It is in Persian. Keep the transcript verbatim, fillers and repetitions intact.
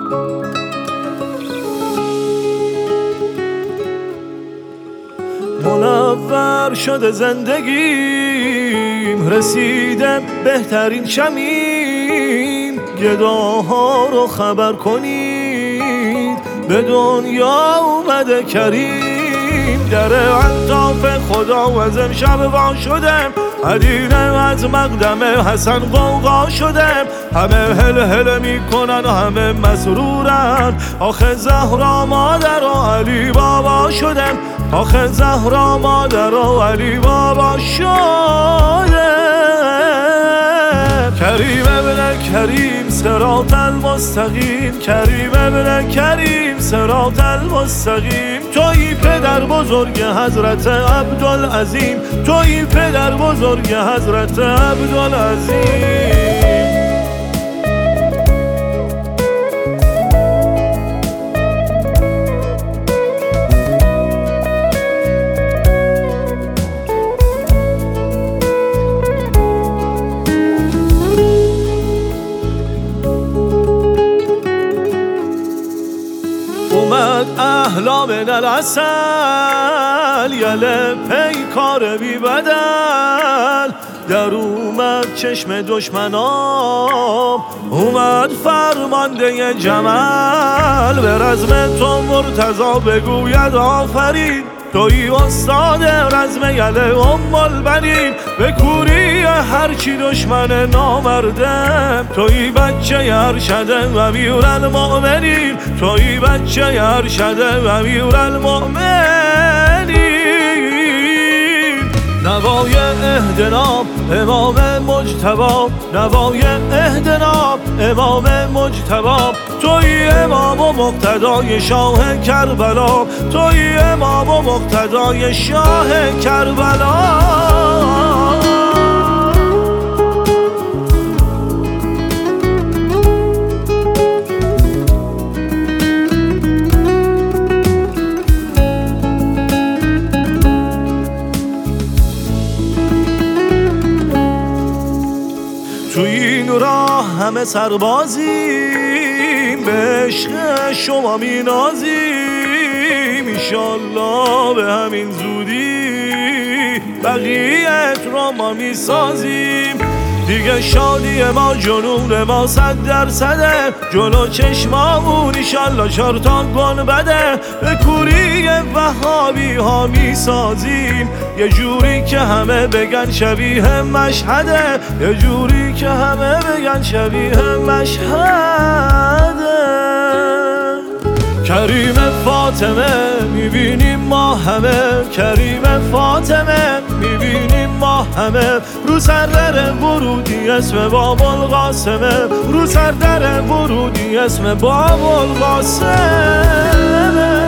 منور شده زندگیم، رسیدم بهترین شمیم. گداها رو خبر کنید به دنیا اومده کریم. در الطاف خدا و از امشب وا شدم، مدینه از مقدم حسن غوغا شدم. همه هل هل میکنن و همه مسرورن، آخه زهرا مادر و علی بابا شدم. آخه زهرا مادر و علی بابا شدم. کریم ابن کریم صراط المستقیم، کریم ابن کریم صراط المستقیم. تویی پدر بزرگ حضرت عبدالعظیم، تویی پدر بزرگ حضرت عبدالعظیم. اومد اهلا من العسل، یله پیکار بی بدل. در اومد چشم دشمنام، اومد فرمانده جمل. به رزم تو مرتضی بگوید آفرین، تویی استاد رزم یله ام البنین. به کوری هرچی دشمن نامردم، تویی بچه ارشد امیرالمؤمنین. تویی بچه ارشد امیرالمؤمنین. نوای اهدنا امام مجتبی، نوای اهدنا امام مجتبی. تویی امام و مقتدای شاه کربلا، تویی امام و مقتدای شاه کربلا. تو این راه همه سربازیم، به عشق شما می نازیم. ایشالله به همین زودی بقیت را ما می سازیم. دیگه شادی ما جنون ما صد درصده، جلو چشمامون ایشالله چار تا گل بده. به کوری وهابی ها می سازیم، یه جوری که همه بگن شبیه مشهده، یه جوری که همه بگن شبیه مشهده. کریم فاطمه میبینیم ما همه، کریم فاطمه میبینیم ما همه. رو سردر ورودی اسم باب القاسمه، رو سردر ورودی اسم باب القاسمه.